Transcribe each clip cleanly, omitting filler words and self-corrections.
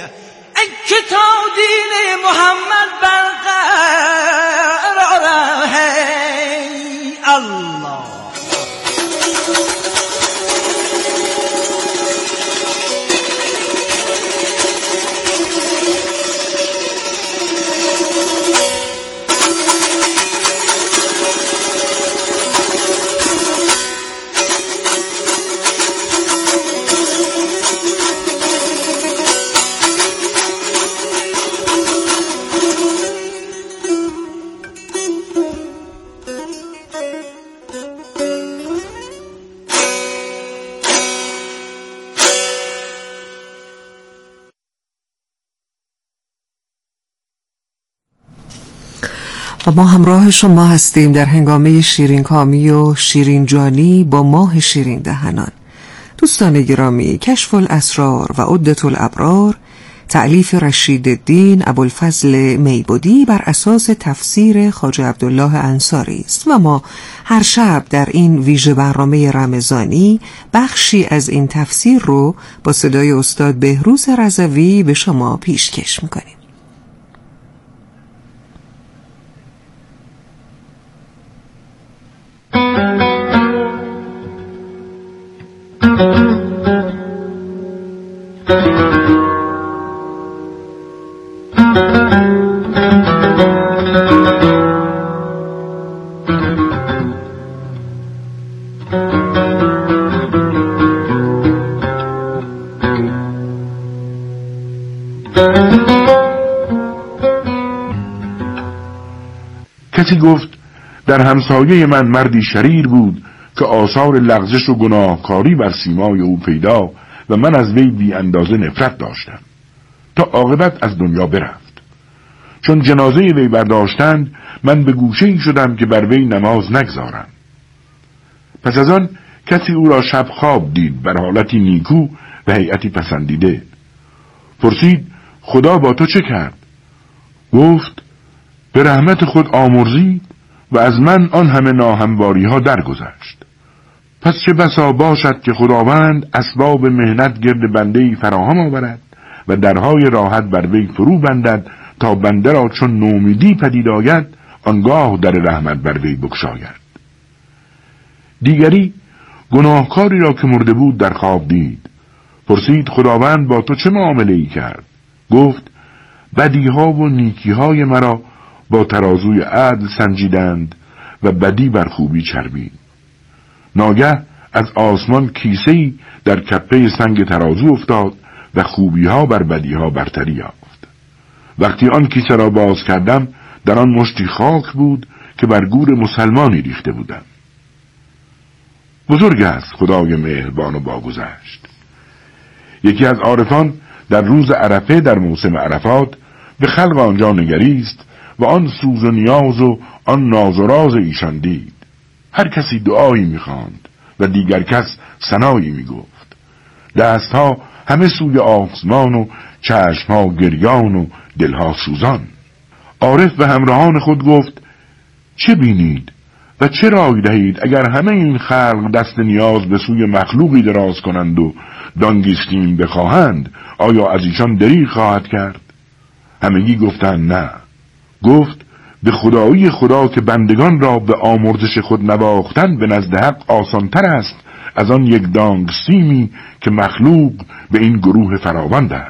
که تا دین محمد برقرار ہے الله. و ما همراه شما هستیم در هنگامه شیرین کامی و شیرین جانی با ماه شیرین دهنان. دوستان گرامی، کشف الاسرار و عدة الابرار تألیف رشید الدین ابوالفضل میبودی بر اساس تفسیر خواجه عبدالله انصاری است و ما هر شب در این ویژه برنامه رمضانی بخشی از این تفسیر رو با صدای استاد بهروز رضوی به شما پیشکش میکنیم. کسی گفت در همسایه من مردی شریر بود که آثار لغزش و گناهکاری بر سیمای او پیدا و من از وی بی اندازه نفرت داشتم تا عاقبت از دنیا برفت. چون جنازه وی برداشتند من به گوشه‌ای شدم که بر وی نماز نگذارم. پس از آن کسی او را شب خواب دید بر حالتی نیکو و هیئتی پسندیده. پرسید خدا با تو چه کرد؟ گفت به رحمت خود آمرزید و از من آن همه ناهمواری ها درگذشت. پس چه بسا باشد که خداوند اسباب مهنت گرد بنده‌ای فراهم آورد و درهای راحت بر وی فرو بندد تا بنده را چون نومیدی پدید آید آنگاه در رحمت بر وی بگشاید. دیگری گناهکاری را که مرده بود در خواب دید. پرسید خداوند با تو چه معامله ای کرد؟ گفت بدیها و نیکیهای مرا با ترازوی عدل سنجیدند و بدی بر خوبی چربید. ناگه از آسمان کیسه‌ای در کپه سنگ ترازو افتاد و خوبیها بر بدیها برتری یافت. وقتی آن کیسه را باز کردم در آن مشتی خاک بود که بر گور مسلمانی ریخته بودم. بزرگ است خدای مهربان و باگذشت. یکی از عارفان در روز عرفه در موسم عرفات به خلق آنجا نگریست و آن سوز و نیاز و آن ناز و راز ایشان دید. هر کسی دعایی می‌خواند و دیگر کس ثنایی می‌گفت. دستها همه سوی آسمان و چشمها گریان و دلها سوزان. عارف به همراهان خود گفت چه بینید و چه رای دهید اگر همه این خلق دست نیاز به سوی مخلوقی دراز کنند و دانگیستین بخواهند آیا از ایشان دریغ خواهد کرد؟ همگی گفتند نه. گفت به خدایی خدا که بندگان را به آمرزش خود نواختن به نزد حق آسانتر است از آن یک دانگ سیمی که مخلوق به این گروه فراوان دهد.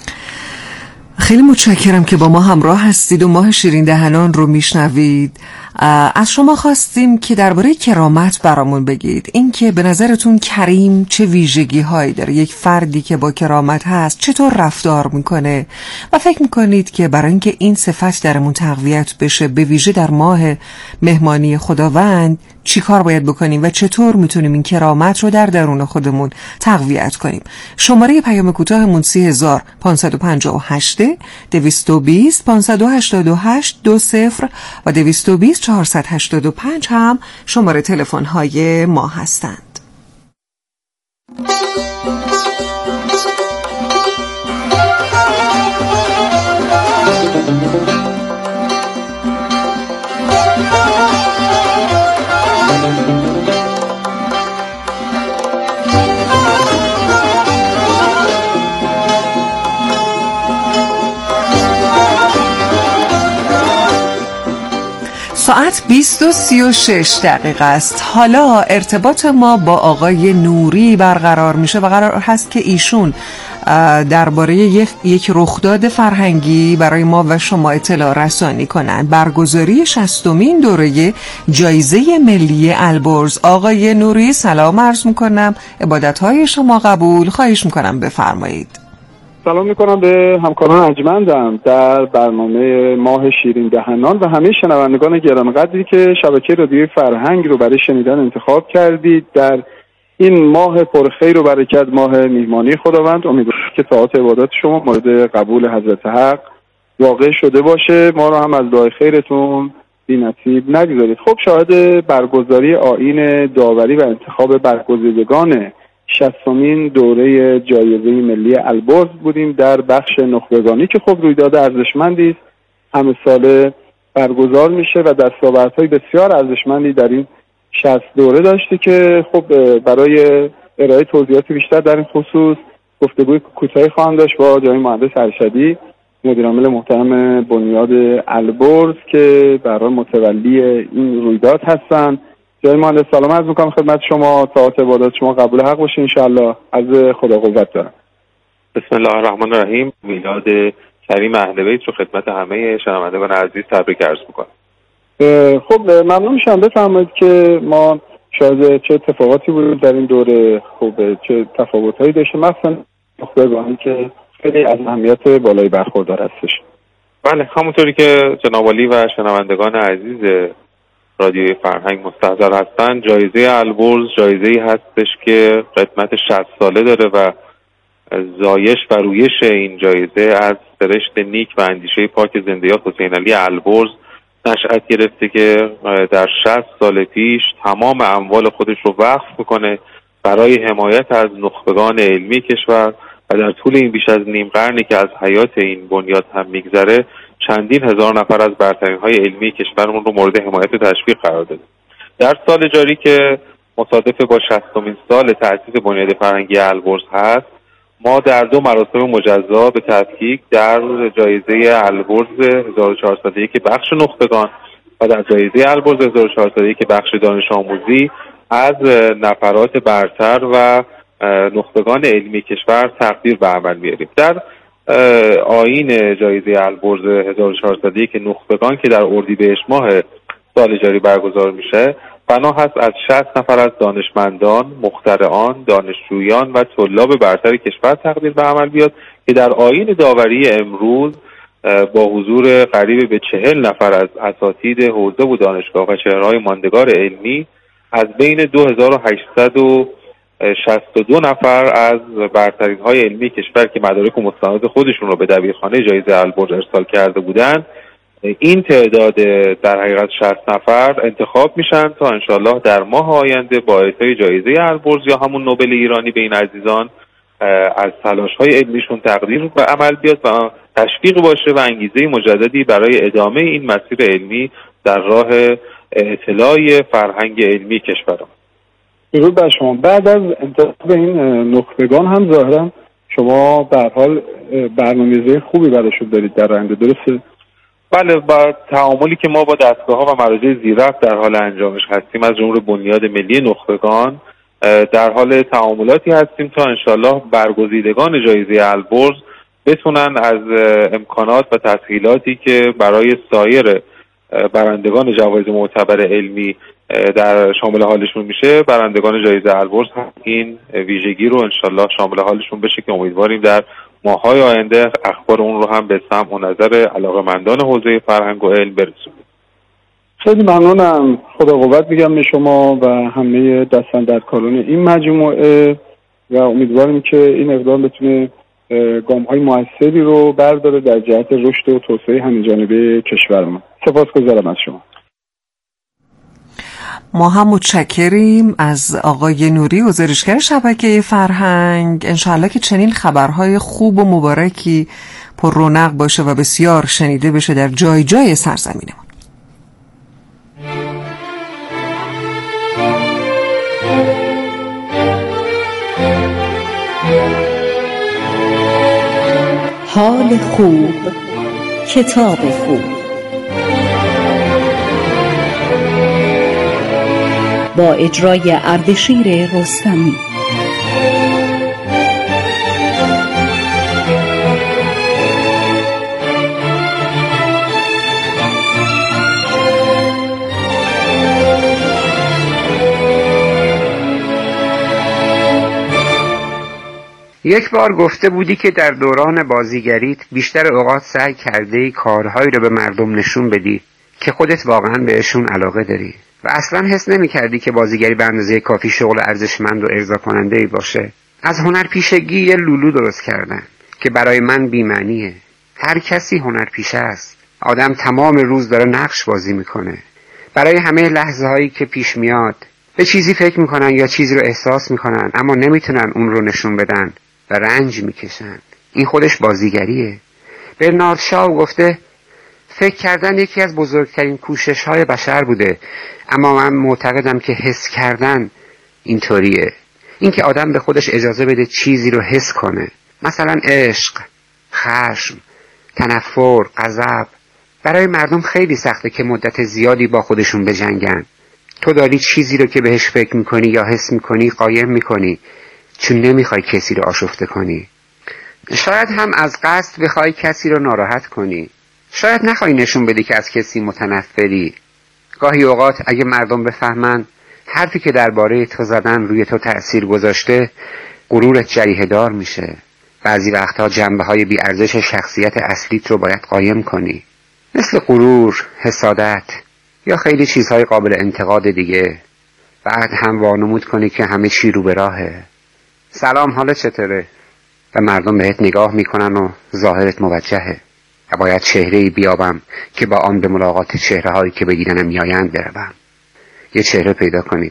خیلی متشکرم که با ما همراه هستید و ماه شیرین دهنان رو میشنوید. از شما خواستیم که درباره کرامت برامون بگید. این که به نظرتون کریم چه ویژگی هایی داره؟ یک فردی که با کرامت هست چطور رفتار میکنه؟ و فکر میکنید که برای اینکه این صفت درمون تقویت بشه، به ویژه در ماه مهمانی خداوند، چی کار باید بکنیم و چطور میتونیم این کرامت رو در درون خودمون تقویت کنیم؟ شماره پیام کوتاهمون 30558 220 588 20 و 220 485 هم شماره تلفن های ما هستند. ساعت 20:36 است. حالا ارتباط ما با آقای نوری برقرار میشه و قرار هست که ایشون درباره یک رخداد فرهنگی برای ما و شما اطلاع رسانی کنند. برگزاری 60مین دوره جایزه ملی البرز. آقای نوری سلام عرض میکنم، عبادتهای شما قبول. خواهش میکنم بفرمایید. سلام میکنم به همکاران ارجمندم در برنامه ماه شیرین دهنان و همه شنوندگان گرانقدری که شبکه رادیوی فرهنگ رو برای شنیدن انتخاب کردید. در این ماه پرخیر و برکت، ماه میهمانی خداوند، امیدوارم که طاعات عبادات شما مورد قبول حضرت حق واقع شده باشه. ما رو هم از دعای خیرتون بی‌نصیب نگذارید. خب شاهد برگزاری آیین داوری و انتخاب برگزیدگان 60مین دوره جایزه ملی البرز بودیم در بخش نخبگانی که خب رویداد ارزشمندی است، همه ساله برگزار میشه و دستاوردهای بسیار ارزشمندی در این 60 دوره داشته که خب برای ارائه توضیحات بیشتر در این خصوص گفتگوی کوتاهی خواهم داشت با جناب مهندس ارشدی، مدیر عامل محترم بنیاد البرز که برای متولی این رویداد هستن. جناب مهندس سلام عرض میکنم خدمت شما، طاعات عبادات شما قبول حق باشه انشاءالله. از خدا قوت دارم. بسم الله الرحمن الرحیم. میلاد کریم اهل بیت رو خدمت همه شنوندگان عزیز تبریک عرض میکنم. خب ممنون میشم بفرمایید که ما شاید چه اتفاقاتی بود در این دوره، خب چه تفاوت‌هایی داشته، مثلا نخبگانی که خیلی از اهمیت بالایی برخوردار هستش. بله، همونطوری که جناب عالی و شنوندگان عزیز رادیوی فرهنگ مستحضر هستن، جایزه البرز جایزه‌ای هستش که قدمت 60 ساله داره و زایش و رویش این جایزه از سرشت نیک و اندیشه پاک زندۀاد حسین علی البرز نشأت گرفته که در 60 سال پیش تمام اموال خودش رو وقف میکنه برای حمایت از نخبگان علمی کشور و در طول این بیش از نیم قرنی که از حیات این بنیاد هم میگذره چندین هزار نفر از برترین های علمی کشورمون رو مورد حمایت و تشویق قرار داده. در سال جاری که مصادف با 60مین سال تأسیس بنیاد فرهنگی البرز هست، ما در 2 مراسم مجزا به تفکیک در جایزه البرز 1401 که بخش نخبگان و در جایزه البرز 1401 که بخش دانش آموزی از نفرات برتر و نخبگان علمی کشور تقدیر به عمل میاریم. در آیین جایزه البرز 1401 که نخبگان که در اردیبهشت ماه سال جاری برگزار میشه، بنا هست از 60 نفر از دانشمندان، مخترعان، دانشجویان و طلاب برتر کشور تقدیر به عمل بیاد که در آیین داوری امروز با حضور قریب به 40 نفر از اساتید حوزه و دانشگاه و چهره‌های ماندگار علمی، از بین 2862 نفر از برترین های علمی کشور که مدارک و مستندات خودشون رو به دبیرخانه جایزه البرز ارسال کرده بودند، این تعداد در حقیقت 60 نفر انتخاب میشن تا انشالله در ماه آینده با اعطای جایزه البرز یا همون نوبل ایرانی به این عزیزان از تلاش‌های علمیشون تقدیر به عمل بیاد و تشویق باشه و انگیزه مجددی برای ادامه این مسیر علمی در راه اطلاع فرهنگ علمی کشورمون. درود بر شما. بعد از انتخاب این نخبگان هم ظاهرا شما به هر حال برنامه‌ریزی خوبی براشون دارید در آینده، درسته؟ بله، با تعاملی که ما با دستگاه‌ها و مراجع زیررفت در حال انجامش هستیم از جمله بنیاد ملی نخبگان، در حال تعاملاتی هستیم تا انشالله برگزیدگان جایزه البرز بتونن از امکانات و تسهیلاتی که برای سایر برندگان جوایز معتبر علمی در شامل حالشون میشه، برندگان جایزه البرز هم این ویژگی رو انشالله شامل حالشون بشه که امیدواریم در ماه‌های آینده اخبار اون رو هم به سمع و نظر علاقه‌مندان حوزه فرهنگ و علم برسونیم. خیلی ممنونم. خدا قوت میگم به شما و همه دستاندرکاران این مجموعه و امیدواریم که این اقدام بتونه گام‌های موثری رو برداره در جهت رشد و توسعه همه‌جانبه کشورمون. سپاسگزارم از شما. ما هم متشکریم از آقای نوری، گزارشگر شبکه فرهنگ. انشاءالله که چنین خبرهای خوب و مبارکی پر رونق باشه و بسیار شنیده بشه در جای جای سرزمینمون. حال خوب، کتاب خوب، با اجرای اردشیر رستمی. یک بار گفته بودی که در دوران بازیگریت بیشتر اوقات سعی کردی کارهایی رو به مردم نشون بدی که خودت واقعا بهشون علاقه داری و اصلا حس نمی کردی که بازیگری به اندازه کافی شغل ارزشمند و ارضا کننده‌ای باشه. از هنرپیشگی یه لولو درست کردن که برای من بی‌معنیه. هر کسی هنرپیشه است. آدم تمام روز داره نقش بازی میکنه. برای همه لحظه هایی که پیش میاد به چیزی فکر میکنن یا چیزی رو احساس میکنن اما نمیتونن اون رو نشون بدن و رنج میکشن. این خودش بازیگریه. برنارد شاو گفته فکر کردن یکی از بزرگترین کوشش‌های بشر بوده، اما من معتقدم که حس کردن اینطوریه. اینکه آدم به خودش اجازه بده چیزی رو حس کنه، مثلا عشق، خشم، تنفر، غضب. برای مردم خیلی سخته که مدت زیادی با خودشون بجنگن. تو داری چیزی رو که بهش فکر میکنی یا حس میکنی قایم میکنی، چون نمیخوای کسی رو آشفته کنی. شاید هم از قصد بخوای کسی رو ناراحت کنی. شاید نخوای نشون بدی که از کسی متنفری. گاهی اوقات اگه مردم بفهمن حرفی که درباره تو زدن روی تو تأثیر گذاشته، غرورت جریحه دار میشه. بعضی وقتها جنبه‌های بی‌ارزش شخصیت اصلیت رو باید قایم کنی، مثل غرور، حسادت یا خیلی چیزهای قابل انتقاد دیگه. بعد هم وانمود کنی که همه چی رو به راهه. سلام، حالت چطوره؟ و مردم بهت نگاه میکنن و ظاهرت موجهه و باید چهره‌ای بیابم که با آن به ملاقات چهره‌هایی که به دیدنم میآیند بروم. یه چهره پیدا کنید.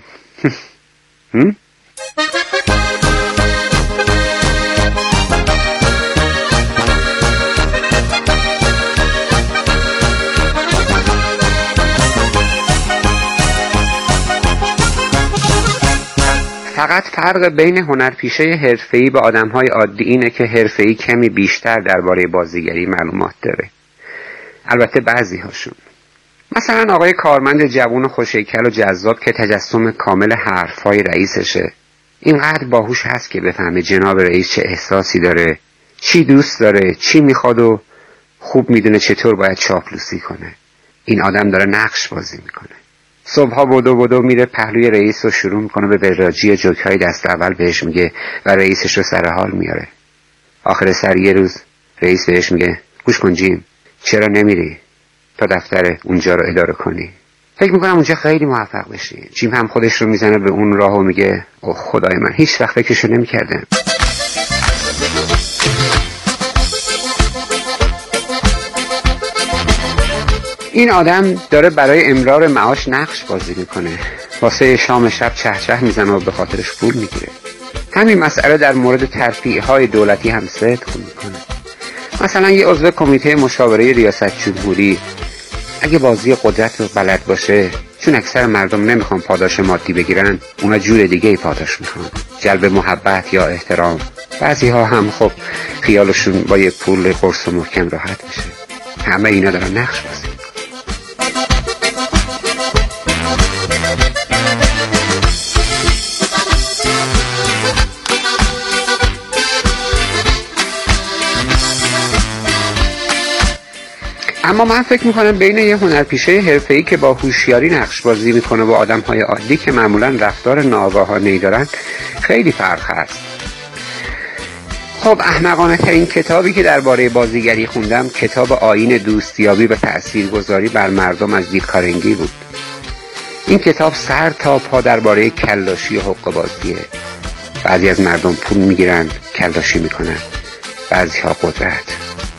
فقط فرق بین هنرپیشه حرفه‌ای و آدم‌های عادی اینه که حرفه‌ای کمی بیشتر درباره بازیگری معلومات داره. البته بعضی هاشون. مثلا آقای کارمند جوان و خوش‌هیکل و جذاب که تجسم کامل حرف‌های رئیسشه، اینقدر باهوش هست که بفهمه جناب رئیس چه احساسی داره، چی دوست داره، چی میخواد و خوب میدونه چطور باید چاپلوسی کنه. این آدم داره نقش بازی میکنه. صبحها بدو میره پهلوی رئیس رو شروع میکنه به وراجی جوک‌های دست اول بهش میگه و رئیسش رو سر حال میاره. آخر سر یه روز رئیس بهش میگه گوش کن جیم، چرا نمیری تا دفتر اونجا رو اداره کنی؟ فکر میکنم اونجا خیلی موفق بشی. جیم هم خودش رو میزنه به اون راه و میگه اوه خدای من، هیچ وقت فکرشو نمیکردم. این آدم داره برای امرار معاش نقش بازی میکنه، واسه شام شب چهچه میزنه و به خاطرش پول میگیره. همین مسئله در مورد ترفیع‌های دولتی هم صدق میکنه. مثلا یه عضو کمیته مشاوره ریاست جمهوری اگه بازی قدرت رو بلد باشه، چون اکثر مردم نمیخوان پاداش مادی بگیرن، اونا جور دیگه پاداش میخوان، جلب محبت یا احترام. بعضی ها هم خب خیالشون با یه پول قرص و محکم راحت میشه. همه اینا دارن نقش بازی. اما من فکر میکنم بین یه هنرپیشه حرفه‌ای که با هوشیاری نقش بازی میکنه و آدم‌های عادی که معمولاً رفتار ناآگاهانه‌ای دارن خیلی فرق هست. خب احمقانه ترین کتابی که درباره بازیگری خوندم کتاب آیین دوستیابی و تاثیرگذاری بر مردم از دیل کارنگی بود. این کتاب سر تا پا درباره کلاشی و حق بازیه. بعضی از مردم پول میگیرن کلاشی میکنن، بعضی ها قدرت.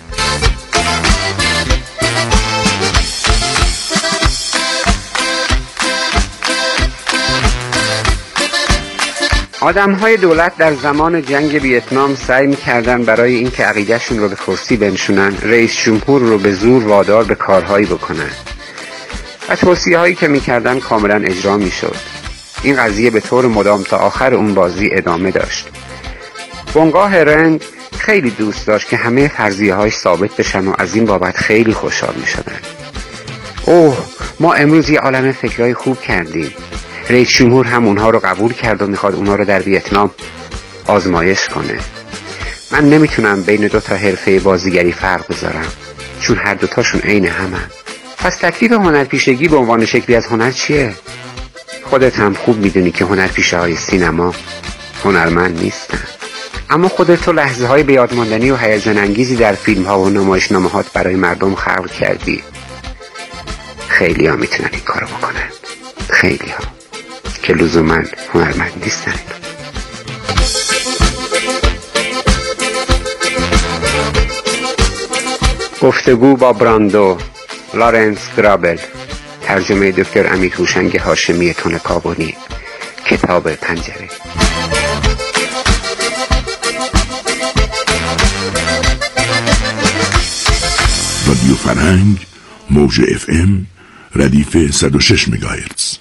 آدم‌های دولت در زمان جنگ ویتنام سعی می‌کردن برای اینکه عقیده‌شون رو به کرسی بنشونن، رئیس جمهور رو به زور وادار به کارهایی بکنن و توصیه‌هایی که می‌کردن کاملاً اجرا می‌شد. این قضیه به طور مدام تا آخر اون بازی ادامه داشت. بنگاه رند خیلی دوست داشت که همه فرضیه‌هاش ثابت بشن و از این بابت خیلی خوشحال می‌شدن. اوه، ما امروز یه عالمه فکرای خوب کردیم. رئیس جمهور هم اونها رو قبول کرد و میخواد اونها رو در ویتنام آزمایش کنه. من نمیتونم بین دو تا حرفه بازیگری فرق بذارم، چون هر دوتاشون عین همن. پس تکلیف هنرپیشگی به عنوان شکلی از هنر چیه؟ خودت هم خوب میدونی که هنرپیشه های سینما هنرمند نیستن، اما خودت تو لحظه های بیادماندنی و هیجان انگیزی در فیلم ها و نمایشنامه‌هات برای مردم خلق کردی. خیلی ها میتونن این کارو بکنن، خیلی ها که لزوماً هنرمند نیستن. گفتگو با براندو، لارنس گرابل، ترجمه دکتر امیر هوشنگ هاشمی تونکابونی، کتاب پنجره. رادیو فرهنگ، موج FM، ردیف 106 مگاهرتز.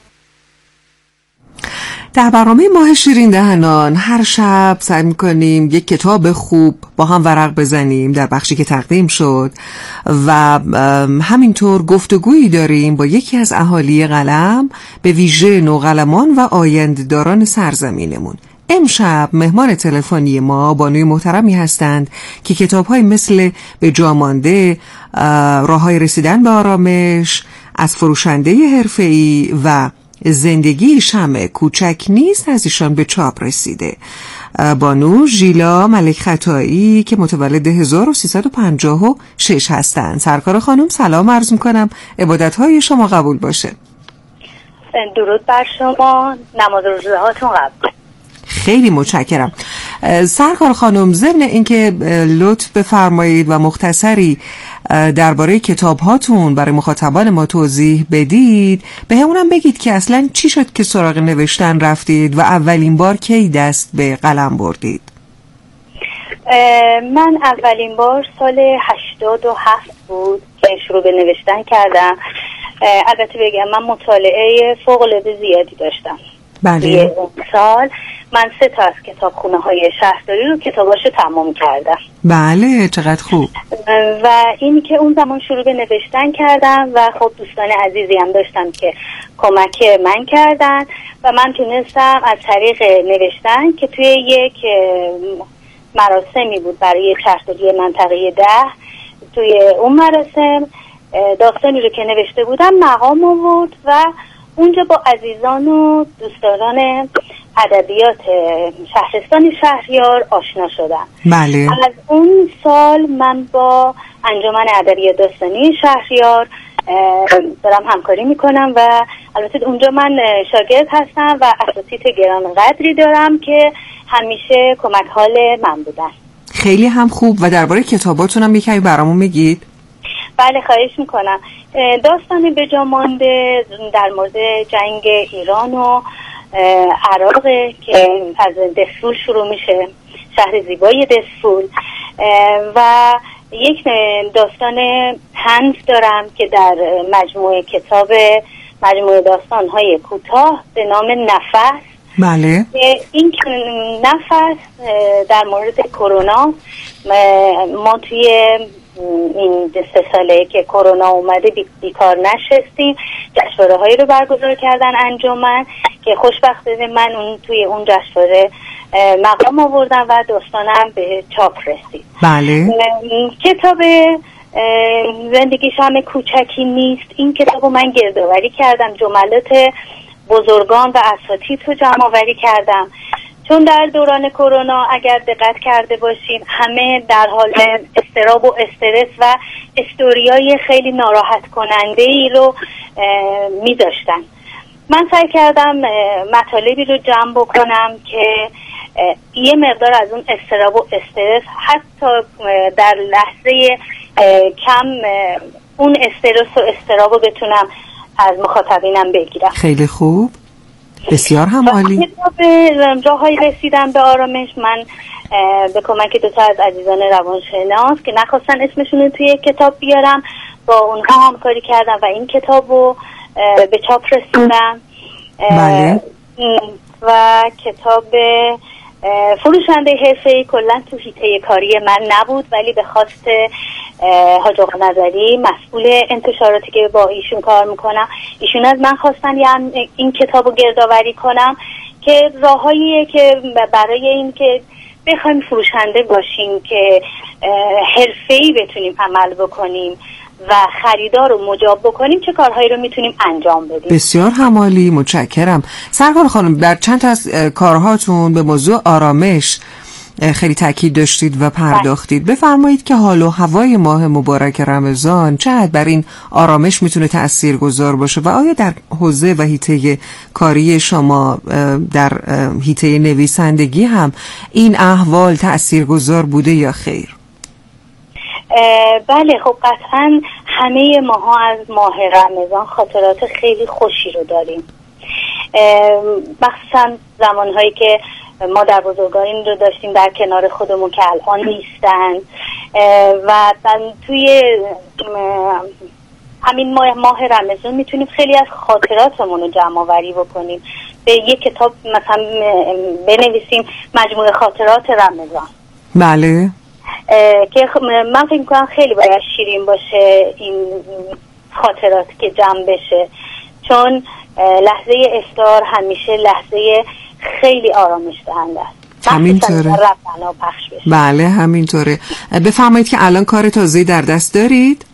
در برنامه ماه شیرین دهنان هر شب سعی می‌کنیم یک کتاب خوب با هم ورق بزنیم در بخشی که تقدیم شد و همینطور گفتگویی داریم با یکی از اهالی قلم، به ویژه نوقلمان و آینده‌داران سرزمینمون. امشب مهمان تلفنی ما بانوی محترمی هستند که کتاب‌های مثل به جا مانده، راه‌های رسیدن به آرامش، از فروشنده حرفه‌ای و زندگی شمع کوچک نیست از ایشان به چاپ رسیده. بانو ژیلا ملک خطایی که متولد 1356 هستند. سرکار خانم سلام عرض میکنم، عبادتهای شما قبول باشه. درود بر شما، نماز روزه هاتون قبول. خیلی متشکرم. سرکار خانم، ضمن اینکه لطف بفرمایید و مختصری درباره کتاب هاتون برای مخاطبان ما توضیح بدید، به همونم بگید که اصلا چی شد که سراغ نوشتن رفتید و اولین بار کی دست به قلم بردید؟ من اولین بار سال 87 بود که شروع به نوشتن کردم. البته بگم من مطالعه فوق‌العاده زیادی داشتم. بله. سال من 3 تا از کتابخونه های شهرداری رو کتاباشو تمام کردم. بله، چقدر خوب. و اینی که اون زمان شروع به نوشتن کردم و خب دوستان عزیزی هم داشتم که کمک من کردن و من تونستم از طریق نوشتن که توی یک مراسمی بود برای شهرداری منطقه 10، توی اون مراسم داستانی رو که نوشته بودم مقام آورد و اونجا با عزیزان و دوستداران ادبیات شهرستان شهریار آشنا شدم. بله. از اون سال من با انجمن ادبیات داستانی شهریار دارم همکاری میکنم و البته اونجا من شاگرد هستم و اساتید گرانقدری دارم که همیشه کمک حال من بودن. خیلی هم خوب. و درباره کتاباتون هم یکمی برامون میگید؟ بله خواهش میکنم. داستان به جا مانده در مورد جنگ ایران و عراق که از دسفول شروع میشه، شهر زیبای دسفول، و یک داستان هند دارم که در مجموعه داستان‌های کوتاه به نام نفس. بله. این نفس در مورد کرونا، ما توی این 3 ساله که کرونا اومده بیکار نشستیم، جشنواره هایی رو برگزار کردن انجمن که خوشبختانه من توی اون جشنواره مقام آوردم و داستانم به چاپ رسید. بله. کتاب زندگیش همه کوچکی نیست. این کتابو من گردآوری کردم، جملات بزرگان و اساتید رو جمع آوری کردم، چون در دوران کرونا اگر دقت کرده باشین همه در حال اضطراب و استرس و استوریای خیلی ناراحت کننده ای رو می داشتن. من سعی کردم مطالبی رو جمع بکنم که یه مقدار از اون اضطراب و استرس حتی در لحظه کم اون استرس و اضطراب رو بتونم از مخاطبینم بگیرم. خیلی خوب، بسیار هم عالی. کتاب راه‌های رسیدن به آرامش من به کمک دو تا از عزیزان روانشناس که نخواستن اسمشون رو توی کتاب بیارم با اونها همکاری کردم و این کتاب رو به چاپ رسوندم. بله. و کتاب فروشنده حرفه‌ای کلا تو حیطه کاری من نبود، ولی به خواست حاج آقا نظری مسئول انتشاراتی که با ایشون کار میکنم، ایشون از من خواستن یعنی این کتابو گردآوری کنم که راههاییه که برای این که بخوایم فروشنده باشیم که حرفه‌ای بتونیم عمل بکنیم و خریدار رو مجاب بکنیم چه کارهایی رو میتونیم انجام بدیم. بسیار همالی، متشکرم. سرکار خانم، در چند تا از کارهاتون به موضوع آرامش خیلی تاکید داشتید و پرداختید. بفرمایید که حال و هوای ماه مبارک رمضان چقدر بر این آرامش میتونه تاثیرگذار باشه و آیا در حوزه و حیطه کاری شما در حیطه نویسندگی هم این احوال تاثیرگذار بوده یا خیر؟ بله، خب قطعا همه ماها از ماه رمضان خاطرات خیلی خوشی رو داریم، مخصوصا زمانهایی که مادر بزرگان رو داشتیم در کنار خودمون که الان نیستن و توی همین ماه رمضان میتونیم خیلی از خاطراتمون رو جمع آوری بکنیم، به یک کتاب مثلا بنویسیم مجموعه خاطرات رمضان. بله. که من فکر می‌کنم خیلی باید شیرین باشه این خاطرات که جمع بشه، چون لحظه افطار همیشه لحظه خیلی آرامش دهنده است. همینطوره. بله همینطوره. بفرمایید که الان کار تازه‌ای در دست دارید؟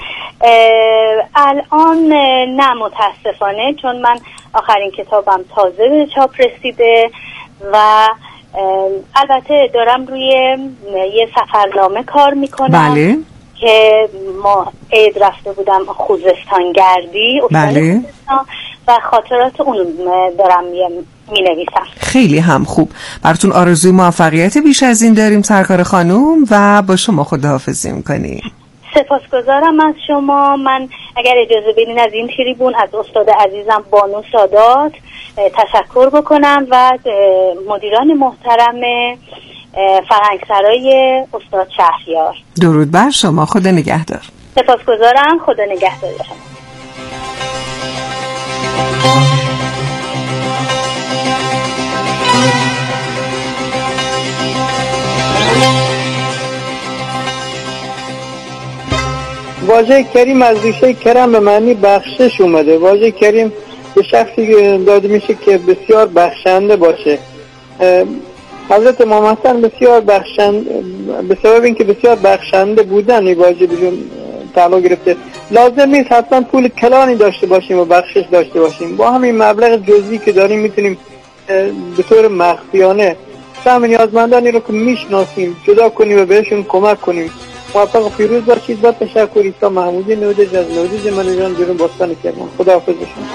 الان نه متاسفانه، چون من آخرین کتابم تازه به چاپ رسیده و البته دارم روی یه سفرنامه کار میکنم. بله. که ما عید رفته بودم خوزستان گردی. بله. و خاطرات اون دارم می نویسم. خیلی هم خوب. براتون آرزوی موفقیت بیش از این داریم سرکار خانوم و با شما خداحافظی میکنیم. سپاسگزارم از شما. من اگر اجازه بدین از این تریبون از استاد عزیزم بانو سادات تشکر بکنم و مدیران محترم فرهنگسرای استاد شهریار. درود بر شما، خدا نگهدار. سپاسگزارم، خدا نگهدار شما. واژه کریم از ریشه کرم به معنی بخشش اومده. واژه کریم به شخصی داده میشه که بسیار بخشنده باشه. حضرت محمد بسیار بخشنده، به سبب اینکه بسیار بخشنده بودن این واژه بجون تعلق گرفته. لازم نیست حتما پول کلانی داشته باشیم و بخشش داشته باشیم. با همین مبلغ جزئی که داریم میتونیم به طور مخفیانه سهم نیازمندانی رو که میشناسیم جدا کنیم و بهشون کمک کنیم. موفق و پیروز باشید. با تشکر. ایسا محمودی نودج از نودج منیجان جنوب باستان کرمان. خداحافظ شما.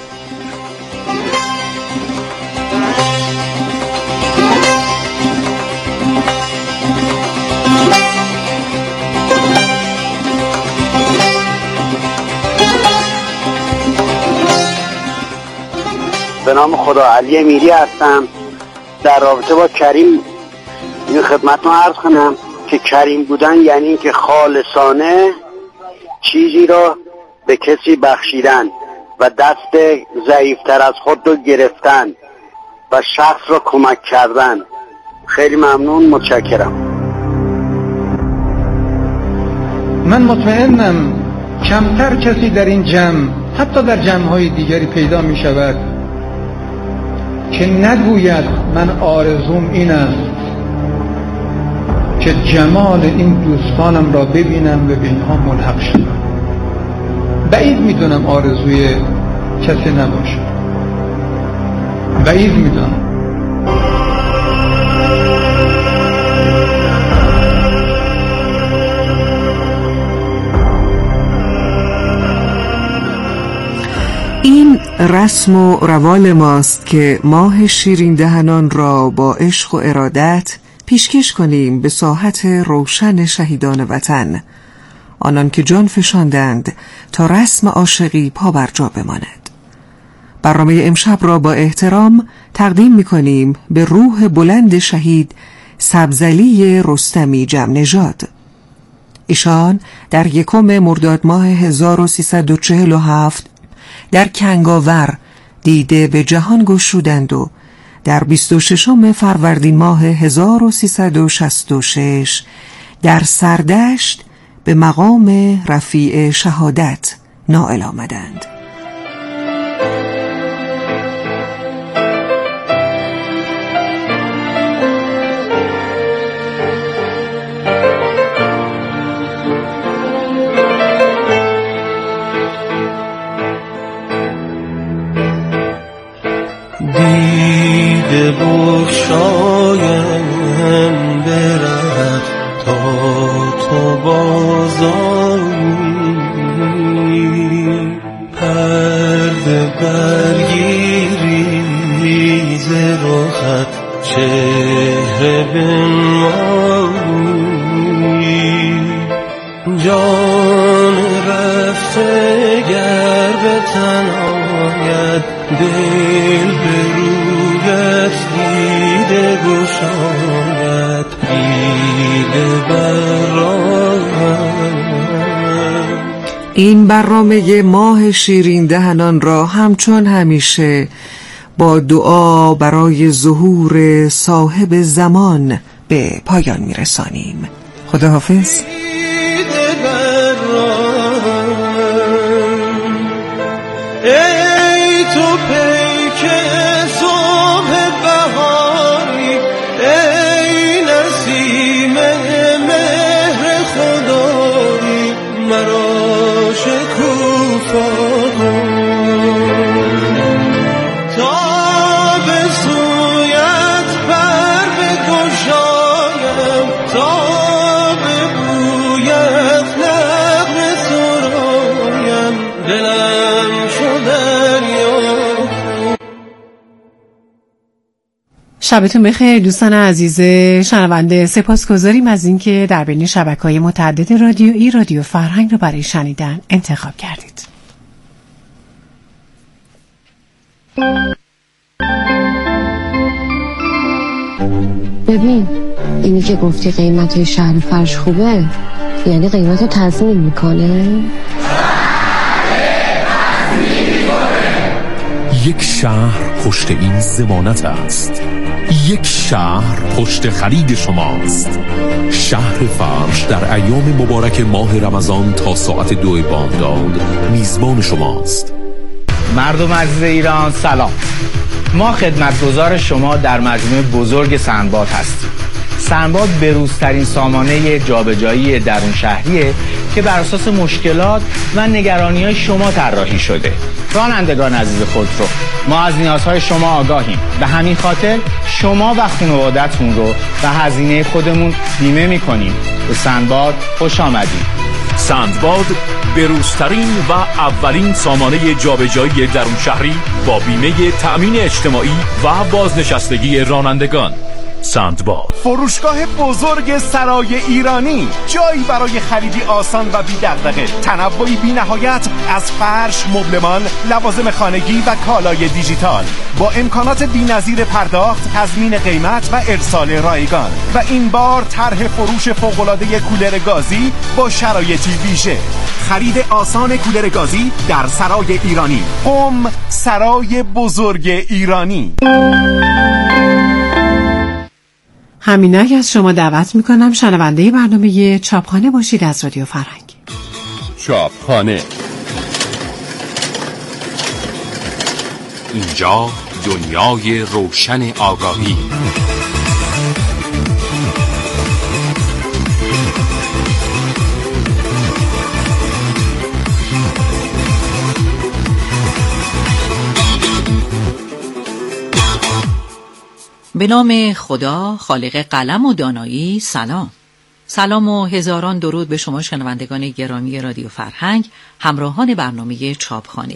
به نام خدا علی میری هستم. در رابطه با کریم این خدمتتون عرض کنم که کریم بودن یعنی این که خالصانه چیزی را به کسی بخشیدن و دست ضعیفتر از خود رو گرفتن و شخص را کمک کردن. خیلی ممنون، متشکرم. من مطمئنم کمتر کسی در این جمع، حتی در جمع‌های دیگری پیدا می شود که نگوید من آرزوم این است که جمال این دوستانم را ببینم و به اینها ملحق شدم. بعید میدونم آرزوی کسی نباشه، بعید میدونم. این رسم و روال ماست که ماه شیرین دهنان را با عشق و ارادت پیشکش کنیم به ساحت روشن شهیدان وطن، آنان که جان فشاندند تا رسم عاشقی پا بر جا بماند. برنامه امشب را با احترام تقدیم می‌کنیم به روح بلند شهید سبزعلی رستمی جمع نژاد. ایشان در 1 مرداد ماه 1347 در کنگاور دیده به جهان گشودند و در 26 فروردین ماه 1366 در سردشت به مقام رفیع شهادت نائل آمدند. دیده بخشایم برد تا تو بازآیی، پرده برگیری ز رخت چهره بنمایی، جان رفته گر به تن آید دل به رویت دیده گشاید، دیده براید. این برنامه ماه شیرین دهنان را همچون همیشه با دعا برای ظهور صاحب زمان به پایان میرسانیم. خداحافظ. ای تو پیک صبح بهاری، ای نسیم مهر خدایی، مرا شکوفا تا به سویت پر بگشایم، تا به بویت نغمه سرایم، دلم شبتون بخیر دوستان عزیز شنونده. سپاسگزاریم از اینکه در بین شبکه‌های متعدد رادیویی رادیو فرهنگ رو برای شنیدن انتخاب کردید. ببین اینی که گفتی قیمت شهر فرش خوبه، یعنی قیمت رو تضمین میکنه؟ یک شهر پشت این ضمانت است، یک شهر پشت خرید شماست. شهر فرش در ایام مبارک ماه رمضان تا ساعت 2 بامداد میزبان شماست. مردم عزیز ایران سلام، ما خدمتگزار شما در مجموعه بزرگ سندباد هستیم. سندباد بروزترین سامانه جابجایی درون شهریه که بر اساس مشکلات و نگرانی‌های شما طراحی شده. رانندگان عزیز خودرو، ما از نیازهای شما آگاهیم، به همین خاطر شما و خانواده‌تون رو به هزینه خودمون بیمه می‌کنیم. به سندباد خوش آمدید. سندباد بروزترین و اولین سامانه جابجایی درون شهری با بیمه تأمین اجتماعی و بازنشستگی رانندگان. سندباد، فروشگاه بزرگ سرای ایرانی، جایی برای خریدی آسان و بی دغدغه، تنوعی بی نهایت از فرش، مبلمان، لوازم خانگی و کالای دیجیتال، با امکانات بی‌نظیر پرداخت، تضمین قیمت و ارسال رایگان. و این بار طرح فروش فوق‌العاده کولر گازی با شرایطی ویژه. خرید آسان کولر گازی در سرای ایرانی. قم، سرای بزرگ ایرانی. همینک از شما دعوت میکنم شنونده برنامه چاپخانه باشید از رادیو فرهنگ. چاپخانه، اینجا دنیای روشن آگاهی. به نام خدا خالق قلم و دانایی. سلام و هزاران درود به شما شنوندگان گرامی رادیو فرهنگ، همراهان برنامه چاپخانه.